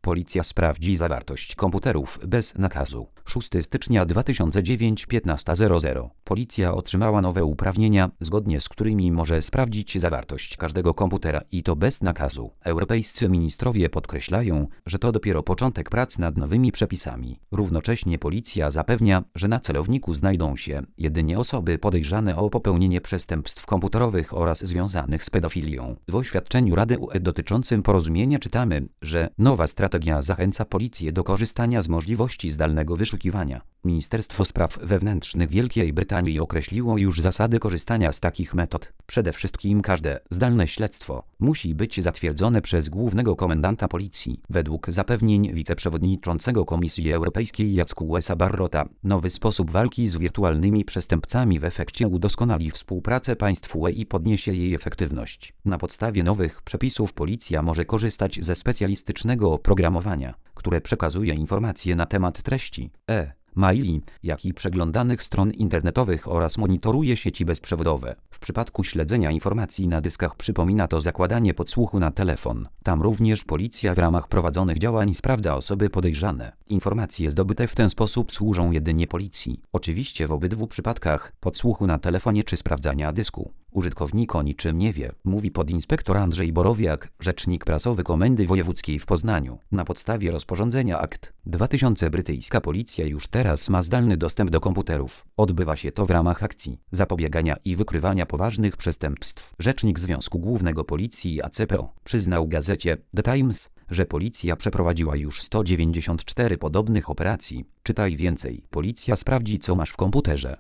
Policja sprawdzi zawartość komputerów bez nakazu. 6 stycznia 2009 15:00. Policja otrzymała nowe uprawnienia, zgodnie z którymi może sprawdzić zawartość każdego komputera i to bez nakazu. Europejscy ministrowie podkreślają, że to dopiero początek prac nad nowymi przepisami. Równocześnie policja zapewnia, że na celowniku znajdą się jedynie osoby podejrzane o popełnienie przestępstw komputerowych oraz związanych z pedofilią. W oświadczeniu Rady UE dotyczącym porozumienia czytamy, że nowa strategia zachęca policję do korzystania z możliwości zdalnego wyszukiwania. Ministerstwo Spraw Wewnętrznych Wielkiej Brytanii określiło już zasady korzystania z takich metod. Przede wszystkim każde zdalne śledztwo musi być zatwierdzone przez głównego komendanta policji. Według zapewnień wiceprzewodniczącego Komisji Europejskiej Jacquesa Barrota, nowy sposób walki z wirtualnymi przestępcami w efekcie udoskonali współpracę państw UE i podniesie jej efektywność. Na podstawie nowych przepisów policja może korzystać ze specjalistycznego oprogramowania, które przekazuje informacje na temat treści, maili, jak i przeglądanych stron internetowych oraz monitoruje sieci bezprzewodowe. W przypadku śledzenia informacji na dyskach przypomina to zakładanie podsłuchu na telefon. Tam również policja w ramach prowadzonych działań sprawdza osoby podejrzane. Informacje zdobyte w ten sposób służą jedynie policji. Oczywiście w obydwu przypadkach, podsłuchu na telefonie czy sprawdzania dysku, użytkownik o niczym nie wie, mówi podinspektor Andrzej Borowiak, rzecznik prasowy Komendy Wojewódzkiej w Poznaniu. Na podstawie rozporządzenia Akt 2000 brytyjska policja już teraz ma zdalny dostęp do komputerów. Odbywa się to w ramach akcji zapobiegania i wykrywania poważnych przestępstw. Rzecznik Związku Głównego Policji ACPO przyznał gazecie The Times, że policja przeprowadziła już 194 podobnych operacji. Czytaj więcej. Policja sprawdzi, co masz w komputerze.